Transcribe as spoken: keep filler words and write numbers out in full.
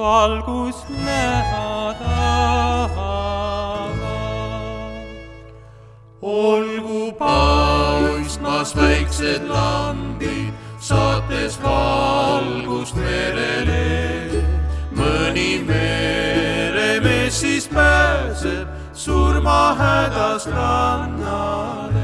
valgust näha tahavad. Olgu paistmas väiksed lambid, saates valgust merele. Mõni meremees siis pääseb surma hädast rannale.